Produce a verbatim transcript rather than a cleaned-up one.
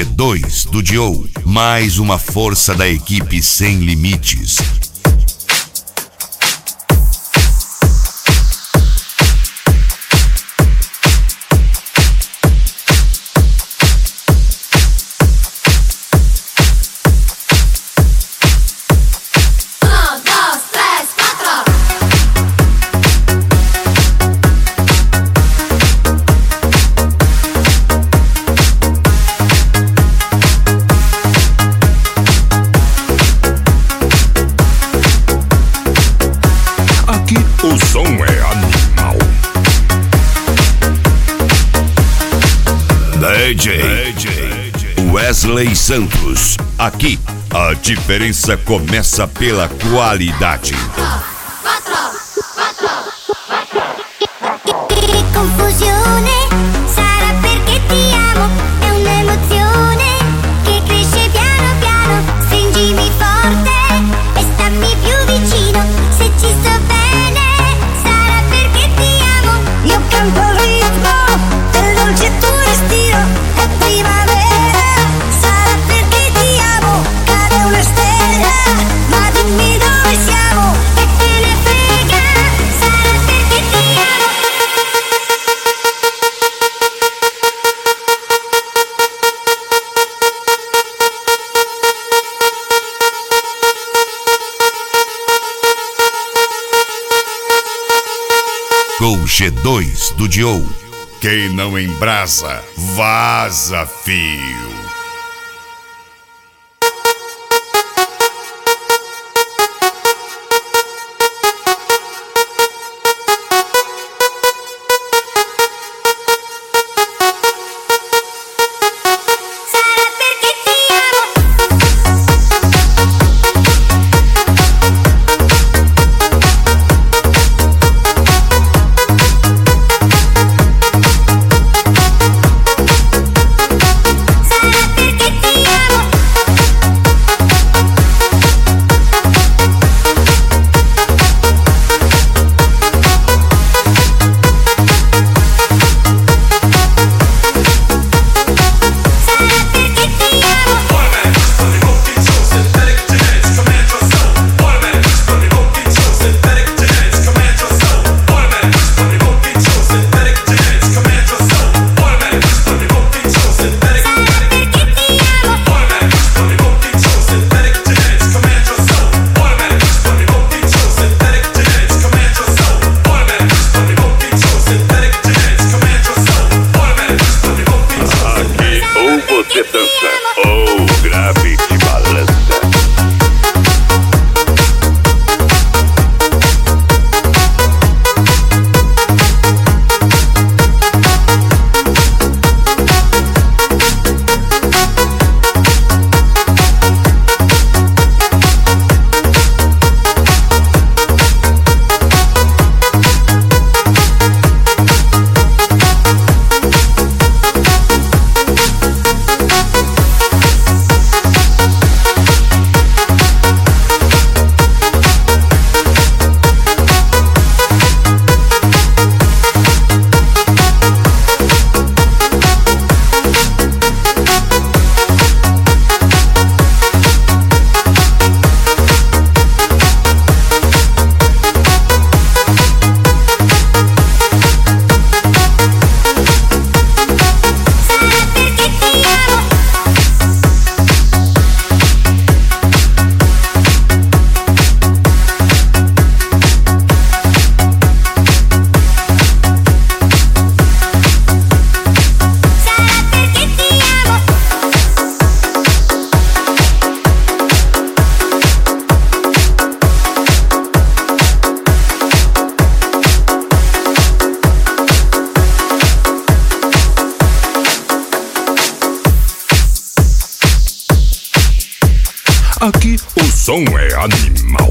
G dois do Dio, mais uma força da equipe Sem Limites. O som é animal. D J Wesley Santos. Aqui, a diferença começa pela qualidade. Confusione, sarà perché ti amo, è un'emozione che cresce piano piano, stringimi forte e stammi più vicino, se ci sto bene, sarà perché ti amo, io canto il ritmo del dolce tuo respiro, è primavera, sarà perché ti amo, cade una stella, ma dimmi dove siamo, e te ne frega, sarà perché ti amo. Com G dois do Dio. Quem não embrasa, vaza, fio. Aqui o som é animal.